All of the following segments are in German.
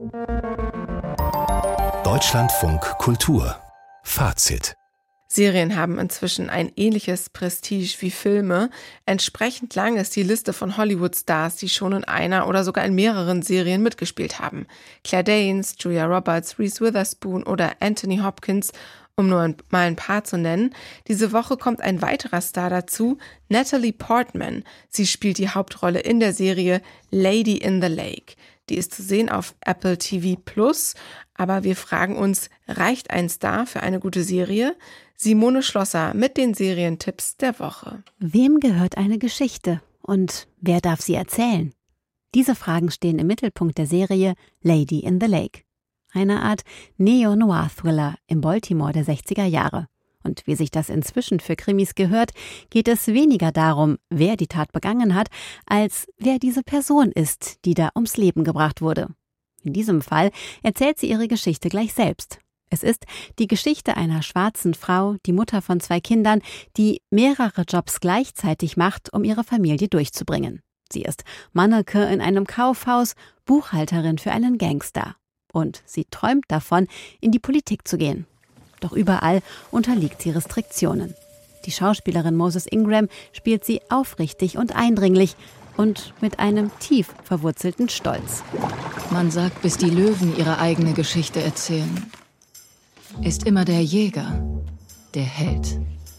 Deutschlandfunk Kultur Fazit. Serien haben inzwischen ein ähnliches Prestige wie Filme. Entsprechend lang ist die Liste von Hollywood-Stars, die schon in einer oder sogar in mehreren Serien mitgespielt haben. Claire Danes, Julia Roberts, Reese Witherspoon oder Anthony Hopkins, um nur mal ein paar zu nennen. Diese Woche kommt ein weiterer Star dazu, Natalie Portman. Sie spielt die Hauptrolle in der Serie Lady in the Lake. Die ist zu sehen auf Apple TV+. Aber wir fragen uns, reicht ein Star für eine gute Serie? Simone Schlosser mit den Serientipps der Woche. Wem gehört eine Geschichte und wer darf sie erzählen? Diese Fragen stehen im Mittelpunkt der Serie Lady in the Lake. Eine Art Neo-Noir-Thriller im Baltimore der 60er Jahre. Und wie sich das inzwischen für Krimis gehört, geht es weniger darum, wer die Tat begangen hat, als wer diese Person ist, die da ums Leben gebracht wurde. In diesem Fall erzählt sie ihre Geschichte gleich selbst. Es ist die Geschichte einer schwarzen Frau, die Mutter von 2 Kindern, die mehrere Jobs gleichzeitig macht, um ihre Familie durchzubringen. Sie ist Mannequin in einem Kaufhaus, Buchhalterin für einen Gangster. Und sie träumt davon, in die Politik zu gehen. Doch überall unterliegt sie Restriktionen. Die Schauspielerin Moses Ingram spielt sie aufrichtig und eindringlich und mit einem tief verwurzelten Stolz. Man sagt, bis die Löwen ihre eigene Geschichte erzählen, ist immer der Jäger der Held.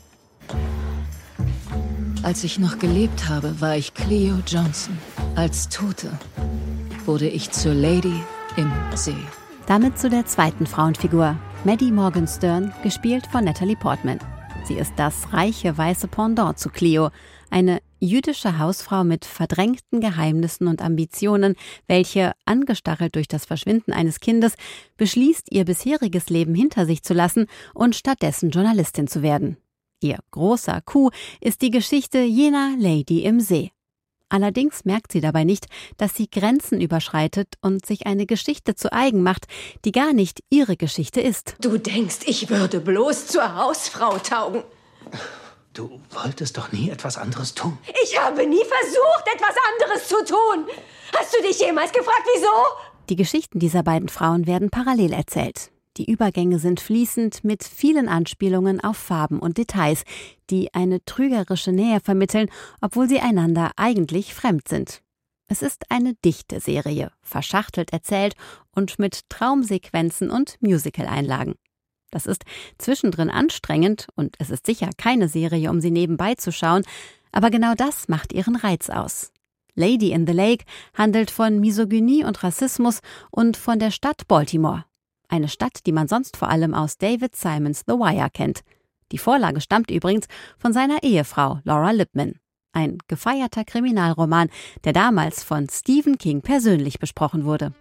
Als ich noch gelebt habe, war ich Cleo Johnson. Als Tote wurde ich zur Lady im See. Damit zu der zweiten Frauenfigur, Maddie Morgenstern, gespielt von Natalie Portman. Sie ist das reiche weiße Pendant zu Cleo, eine jüdische Hausfrau mit verdrängten Geheimnissen und Ambitionen, welche, angestachelt durch das Verschwinden eines Kindes, beschließt, ihr bisheriges Leben hinter sich zu lassen und stattdessen Journalistin zu werden. Ihr großer Coup ist die Geschichte jener Lady im See. Allerdings merkt sie dabei nicht, dass sie Grenzen überschreitet und sich eine Geschichte zu eigen macht, die gar nicht ihre Geschichte ist. Du denkst, ich würde bloß zur Hausfrau taugen. Du wolltest doch nie etwas anderes tun. Ich habe nie versucht, etwas anderes zu tun. Hast du dich jemals gefragt, wieso? Die Geschichten dieser beiden Frauen werden parallel erzählt. Die Übergänge sind fließend mit vielen Anspielungen auf Farben und Details, die eine trügerische Nähe vermitteln, obwohl sie einander eigentlich fremd sind. Es ist eine dichte Serie, verschachtelt erzählt und mit Traumsequenzen und Musical-Einlagen. Das ist zwischendrin anstrengend und es ist sicher keine Serie, um sie nebenbei zu schauen, aber genau das macht ihren Reiz aus. Lady in the Lake handelt von Misogynie und Rassismus und von der Stadt Baltimore. Eine Stadt, die man sonst vor allem aus David Simons The Wire kennt. Die Vorlage stammt übrigens von seiner Ehefrau Laura Lippman. Ein gefeierter Kriminalroman, der damals von Stephen King persönlich besprochen wurde.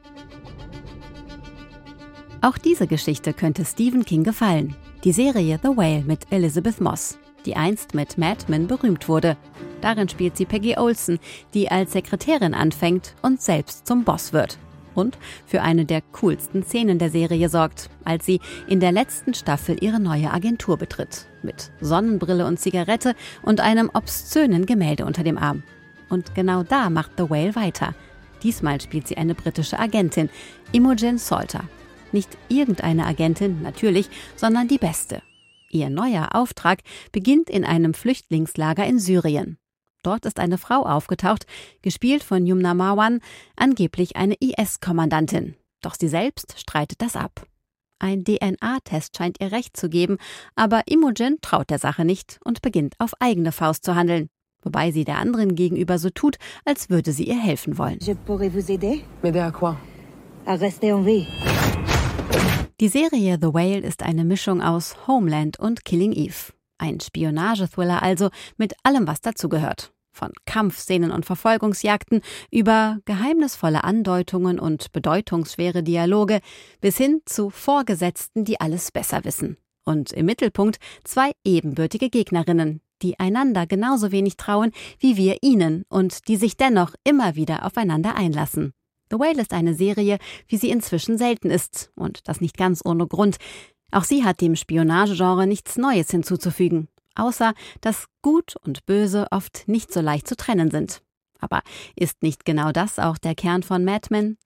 Auch diese Geschichte könnte Stephen King gefallen. Die Serie The Whale mit Elizabeth Moss, die einst mit Mad Men berühmt wurde. Darin spielt sie Peggy Olson, die als Sekretärin anfängt und selbst zum Boss wird. Und für eine der coolsten Szenen der Serie sorgt, als sie in der letzten Staffel ihre neue Agentur betritt. Mit Sonnenbrille und Zigarette und einem obszönen Gemälde unter dem Arm. Und genau da macht The Whale weiter. Diesmal spielt sie eine britische Agentin, Imogen Salter. Nicht irgendeine Agentin, natürlich, sondern die beste. Ihr neuer Auftrag beginnt in einem Flüchtlingslager in Syrien. Dort ist eine Frau aufgetaucht, gespielt von Yumna Marwan, angeblich eine IS-Kommandantin. Doch sie selbst streitet das ab. Ein DNA-Test scheint ihr recht zu geben, aber Imogen traut der Sache nicht und beginnt auf eigene Faust zu handeln. Wobei sie der anderen gegenüber so tut, als würde sie ihr helfen wollen. Je pourrais vous aider? M'aider à quoi? À rester en vie. Die Serie The Whale ist eine Mischung aus Homeland und Killing Eve. Ein Spionagethriller also mit allem, was dazugehört. Von Kampfszenen und Verfolgungsjagden über geheimnisvolle Andeutungen und bedeutungsschwere Dialoge bis hin zu Vorgesetzten, die alles besser wissen. Und im Mittelpunkt 2 ebenbürtige Gegnerinnen, die einander genauso wenig trauen wie wir ihnen und die sich dennoch immer wieder aufeinander einlassen. The Whale ist eine Serie, wie sie inzwischen selten ist und das nicht ganz ohne Grund. Auch sie hat dem Spionagegenre nichts Neues hinzuzufügen, außer dass Gut und Böse oft nicht so leicht zu trennen sind. Aber ist nicht genau das auch der Kern von Mad Men?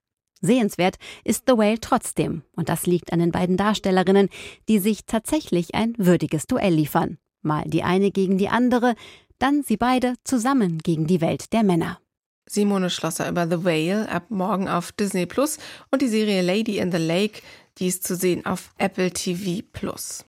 Sehenswert ist The Whale trotzdem. Und das liegt an den beiden Darstellerinnen, die sich tatsächlich ein würdiges Duell liefern. Mal die eine gegen die andere, dann sie beide zusammen gegen die Welt der Männer. Simone Schlosser über The Whale, ab morgen auf Disney+ und die Serie Lady in the Lake, die ist zu sehen auf Apple TV+.